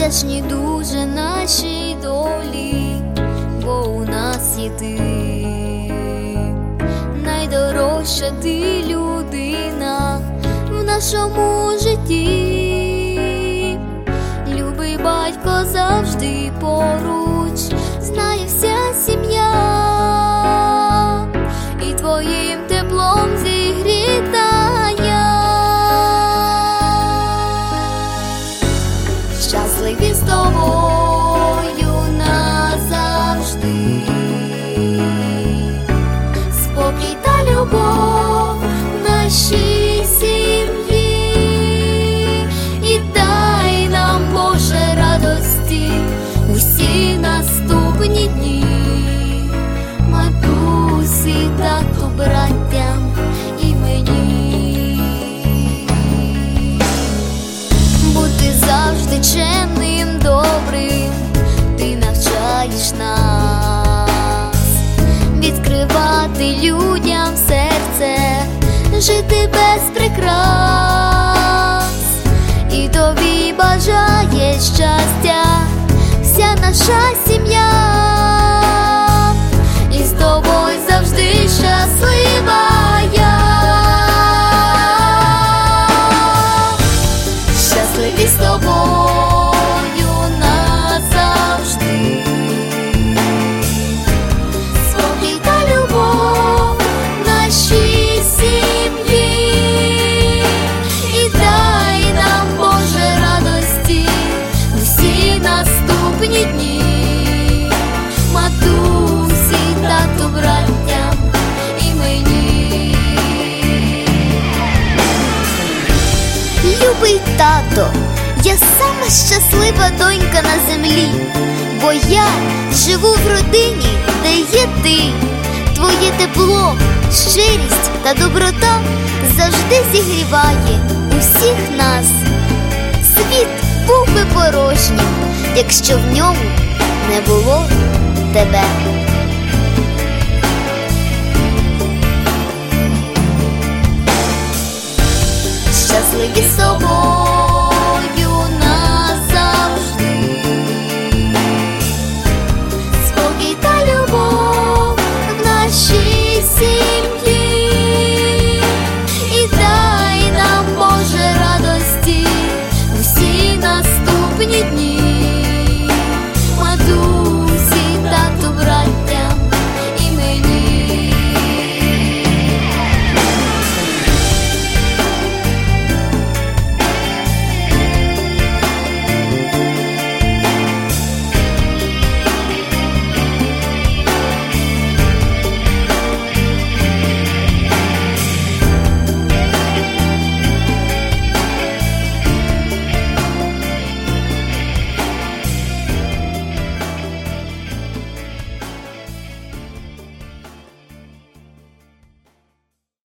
Вдячні дуже нашій долі, бо у нас є ти, найдорожча ти людина в нашому житті. Любий батько завжди поруч, знає вся сім'я, і твоїм теплом зігріта я. Щасливі з тобою назавжди, спокій та любов в нашій сім'ї, і дай нам, Боже, радості усі наступні дні, матусі, тату, браттям і мені. Бути завжди чемним, добрим, ти навчаєш нас, відкривати людям серце, жити без прикрас, і тобі бажає щастя вся наша сім'я, і з тобою завжди щаслива я. Щасливі з тобою назавжди, спокій та любов в нашій сім'ї, і дай нам, Боже, радості усі наступні дні, матусі, тату, браттям і мені. Любий тато, я сама щаслива донька на землі, бо я живу в родині, де є ти. Твоє тепло, щирість та доброта завжди зігріває усіх нас. Світ був би порожнім, якщо в ньому не було тебе. Щасливі з собою